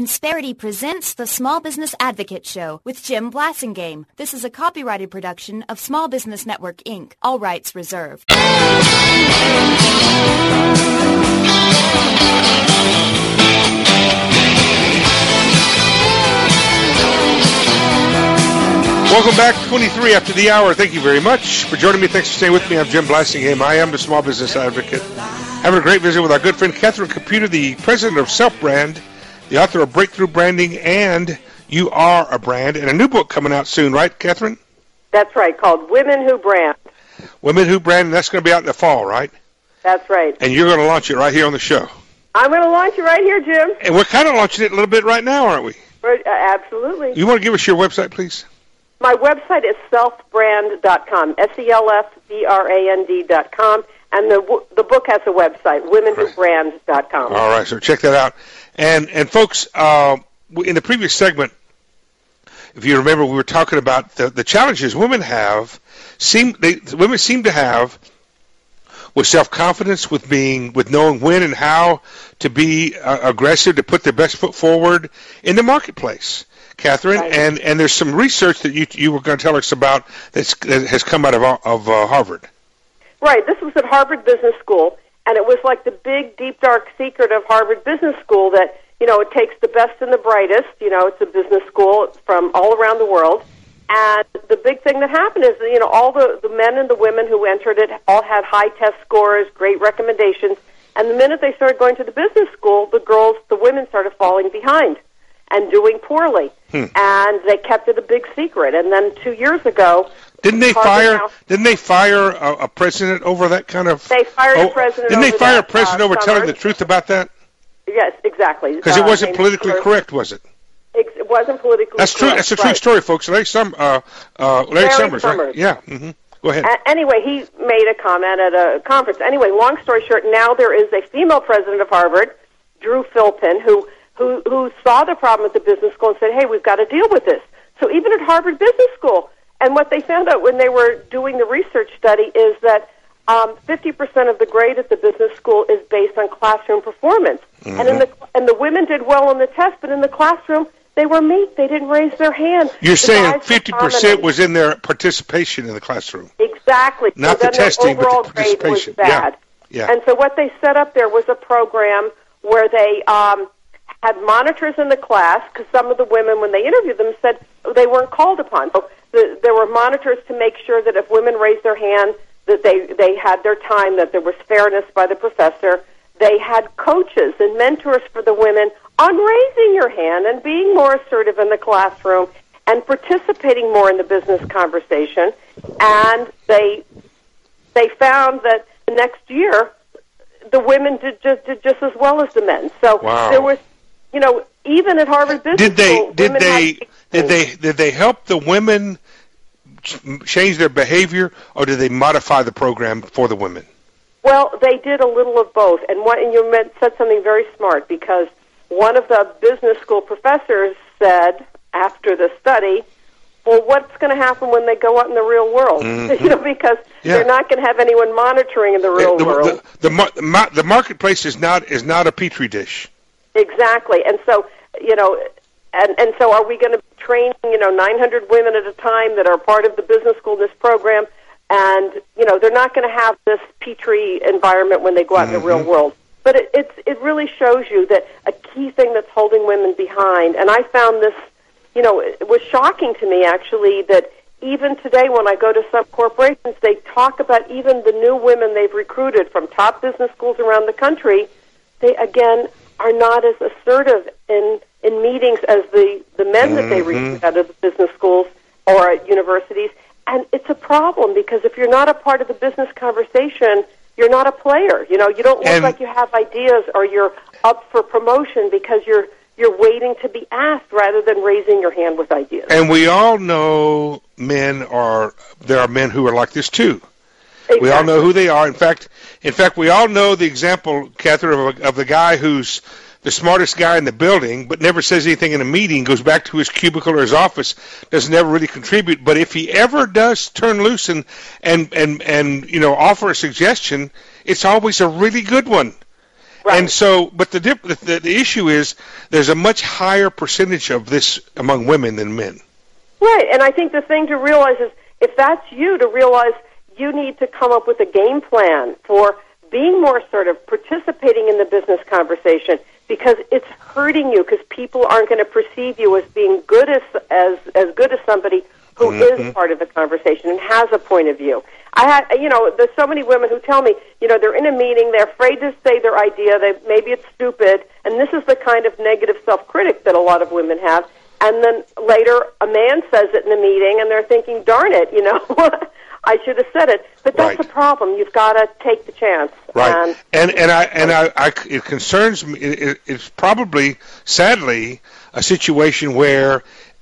Insperity presents the Small Business Advocate Show with Jim Blasingame. This is a copyrighted production of Small Business Network, Inc. All rights reserved. Welcome back, 23 after the hour. Thank you very much for joining me. Thanks for staying with me. I'm Jim Blasingame. I am the Small Business Advocate. Having a great visit with our good friend Catherine Caputo, the president of Self-Brand, the author of Breakthrough Branding and You Are a Brand, and a new book coming out soon, right, Catherine? That's right, called Women Who Brand. Women Who Brand, and that's going to be out in the fall, right? That's right. And you're going to launch it right here on the show. I'm going to launch it right here, Jim. And we're kind of launching it a little bit right now, aren't we? Absolutely. You want to give us your website, please? My website is selfbrand.com, selfbrand.com, and the book has a website, womenwhobrand.com. All right, so check that out. And folks, in the previous segment, if you remember, we were talking about the challenges women seem to have with self-confidence, with knowing when and how to be aggressive, to put their best foot forward in the marketplace. Catherine, right. and there's some research that you were going to tell us about that has come out of Harvard. Right. This was at Harvard Business School, and it was like the big, deep, dark secret of Harvard Business School that, it takes the best and the brightest. It's a business school from all around the world. And the big thing that happened is, all the men and the women who entered it all had high test scores, great recommendations. And the minute they started going to the business school, the women started falling behind and doing poorly. And they kept it a big secret. And then 2 years ago, Didn't they fire a president over that kind of? They fired a president. Didn't they fire a president over telling the truth about that? Yes, exactly. Because it wasn't politically correct, was it? It wasn't politically correct. That's a true story, folks. Larry Summers, right? Yeah. Mm-hmm. Go ahead. Anyway, he made a comment at a conference. Anyway, long story short, now there is a female president of Harvard, Drew Philpin, who saw the problem at the business school and said, hey, we've got to deal with this. So even at Harvard Business School, and what they found out when they were doing the research study is that 50% of the grade at the business school is based on classroom performance. Mm-hmm. And the women did well on the test, but in the classroom, they were meek. They didn't raise their hand. You're saying 50% was in their participation in the classroom. Exactly. Not so the testing, but the participation. Grade was bad. Yeah. And so what they set up there was a program where they had monitors in the class, because some of the women, when they interviewed them, said they weren't called upon. So there were monitors to make sure that if women raised their hand, that they had their time, that there was fairness by the professor. They had coaches and mentors for the women on raising your hand and being more assertive in the classroom and participating more in the business conversation. And they found that the next year, the women did just as well as the men. So there was, even at Harvard Business School, did they help the women change their behavior, or did they modify the program for the women? Well, they did a little of both. And you said something very smart, because one of the business school professors said after the study, well, what's going to happen when they go out in the real world? Mm-hmm. Because they're not going to have anyone monitoring in the real world. The marketplace is not a petri dish. Exactly. And so, and so are we going to train, 900 women at a time that are part of the business school, this program, and, they're not going to have this petri environment when they go out in the real world. But it really shows you that a key thing that's holding women behind, and I found this, it was shocking to me, actually, that even today when I go to some corporations, they talk about even the new women they've recruited from top business schools around the country. They, again, are not as assertive in meetings as the men that they recruit out of the business schools or at universities. And it's a problem, because if you're not a part of the business conversation, you're not a player. You don't look like you have ideas, or you're up for promotion because you're waiting to be asked rather than raising your hand with ideas. And we all know there are men who are like this too. Exactly. We all know who they are. In fact, we all know the example, Catherine, of the guy who's the smartest guy in the building, but never says anything in a meeting, goes back to his cubicle or his office, doesn't ever really contribute. But if he ever does turn loose and offer a suggestion, it's always a really good one. Right. And so, but the issue is there's a much higher percentage of this among women than men. Right, and I think the thing to realize is if that's you, to realize you need to come up with a game plan for being more assertive, participating in the business conversation, because it's hurting you, because people aren't going to perceive you as being good as good as somebody who is part of the conversation and has a point of view. There's so many women who tell me, they're in a meeting, they're afraid to say their idea, maybe it's stupid, and this is the kind of negative self-critic that a lot of women have. And then later, a man says it in the meeting, and they're thinking, darn it, I should have said it. But that's the problem. You've got to take the chance. Right. And it concerns me. It's probably, sadly, a situation where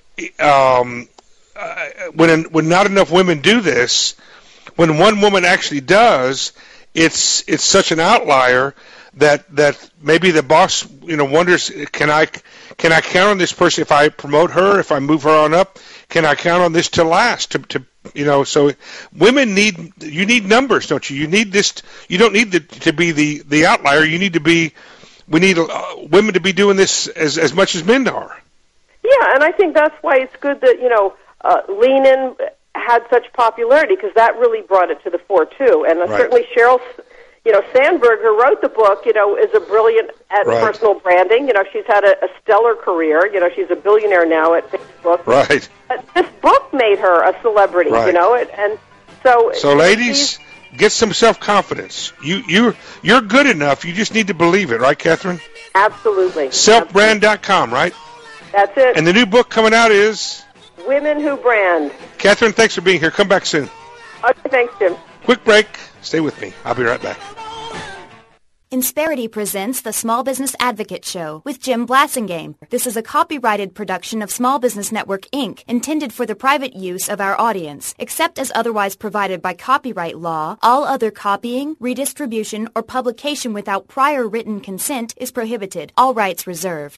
when not enough women do this, when one woman actually does, it's such an outlier that maybe the boss wonders, can I count on this person if I promote her, if I move her on up? Can I count on this to last? So women need numbers, don't you? You need this. You don't need to be the outlier. We need women to be doing this as much as men are. Yeah, and I think that's why it's good that Lean In had such popularity, because that really brought it to the fore too. And certainly Sheryl Sandberg, who wrote the book, is a brilliant at personal branding. She's had a stellar career. She's a billionaire now at Facebook. Right. But this book made her a celebrity, and so... So, ladies, get some self-confidence. You're good enough. You just need to believe it, right, Catherine? Absolutely. Selfbrand.com, right? That's it. And the new book coming out is? Women Who Brand. Catherine, thanks for being here. Come back soon. Okay, thanks, Jim. Quick break. Stay with me. I'll be right back. Insperity presents the Small Business Advocate Show with Jim Blasingame. This is a copyrighted production of Small Business Network, Inc., intended for the private use of our audience. Except as otherwise provided by copyright law, all other copying, redistribution, or publication without prior written consent is prohibited. All rights reserved.